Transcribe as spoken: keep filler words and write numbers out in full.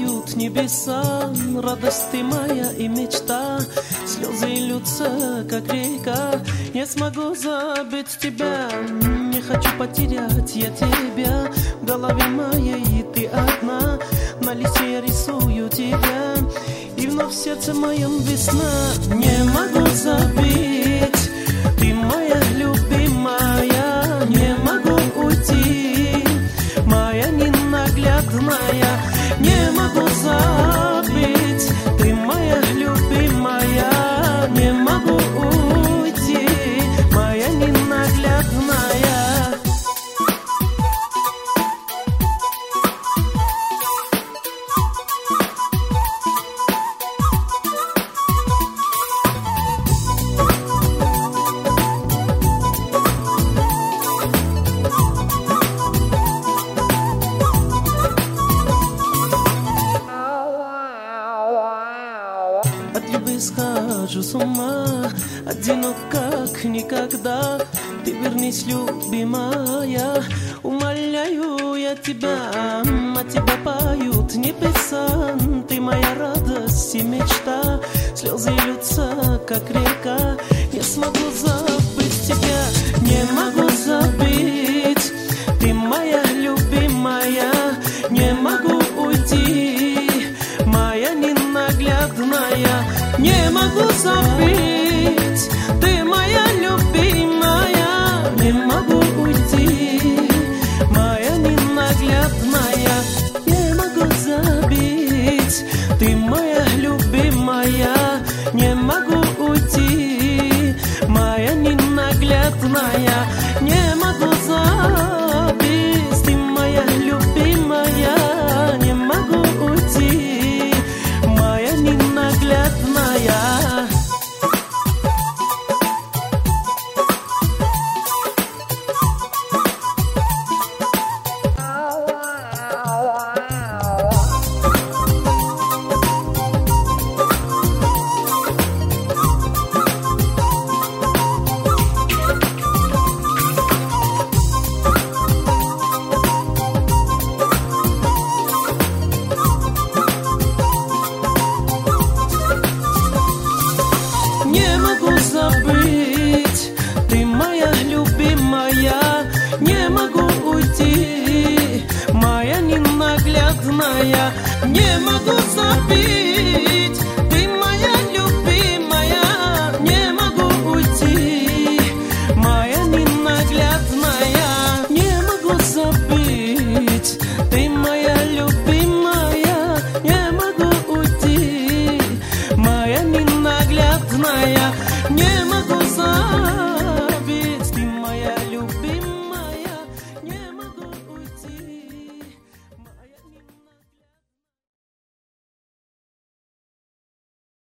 поют небеса, радость ты моя и мечта. Слезы льются, как река, не смогу забыть тебя. Не хочу потерять я тебя, в голове моей ты одна. На листе я рисую тебя, и вновь в сердце моем весна. Не могу забыть, ты моя любимая, не могу уйти, моя ненаглядная. Не могу забыть, ты моя любимая, не могу уйти, моя ненаглядная. От любви схожу с ума, одинок как никогда. Ты вернись, любимая, умоляю я тебя. А тебя поют небеса, ты моя радость и мечта. Слезы льются, как река, не смогу забыть тебя. Не могу забыть, ты моя любимая, не могу уйти, моя ненаглядная. Не могу забыть, ты моя любимая, не могу уйти, моя ненаглядная. Не могу забыть, ты моя любимая, не могу уйти, моя ненаглядная. Не могу забыть, ты моя любимая, не могу уйти, моя ненаглядная. Не могу забыть, ты моя любимая, не могу уйти, моя ненаглядная. Не могу забыть.